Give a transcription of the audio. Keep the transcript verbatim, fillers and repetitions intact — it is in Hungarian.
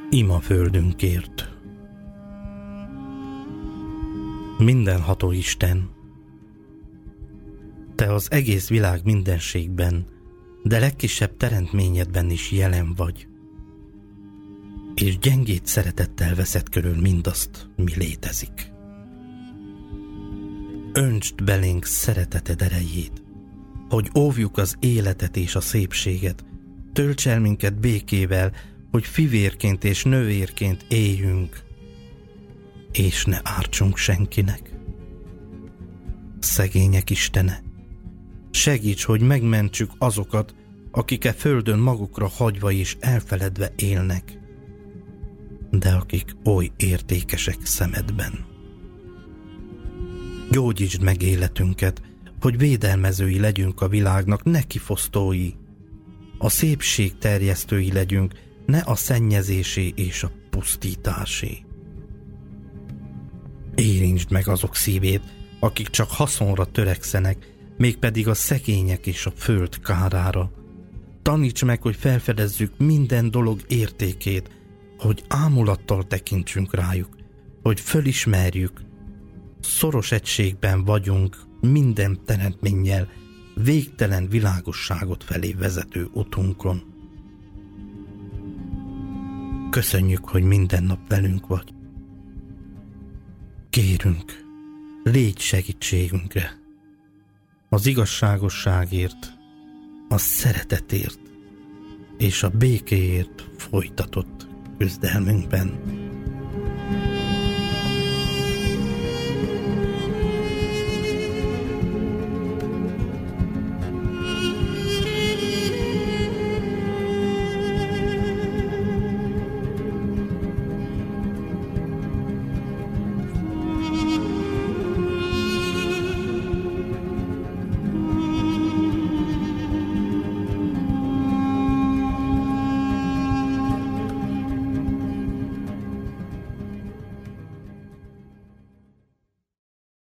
Ima földünkért. Mindenható Isten, Te az egész világ mindenségben, de legkisebb teremtményedben is jelen vagy, és gyengét szeretettel veszed körül mindazt, mi létezik. Öntsd belénk szereteted erejét, hogy óvjuk az életet és a szépséget, tölts el minket békével, hogy fivérként és nővérként éljünk, és ne ártsunk senkinek. Szegények Istene, segíts, hogy megmentsük azokat, akik e földön magukra hagyva és elfeledve élnek, de akik oly értékesek szemedben. Gyógyítsd meg életünket, hogy védelmezői legyünk a világnak, ne kifosztói. A szépség terjesztői legyünk, ne a szennyezésé és a pusztításé. Érintsd meg azok szívét, akik csak haszonra törekszenek, mégpedig a szegények és a föld kárára. Taníts meg, hogy felfedezzük minden dolog értékét, hogy ámulattal tekintsünk rájuk, hogy fölismerjük, szoros egységben vagyunk minden teremtménnyel, végtelen világosságot felé vezető utunkon. Köszönjük, hogy minden nap velünk vagy. Kérünk, légy segítségünkre, az igazságosságért, a szeretetért és a békéért folytatott küzdelmünkben.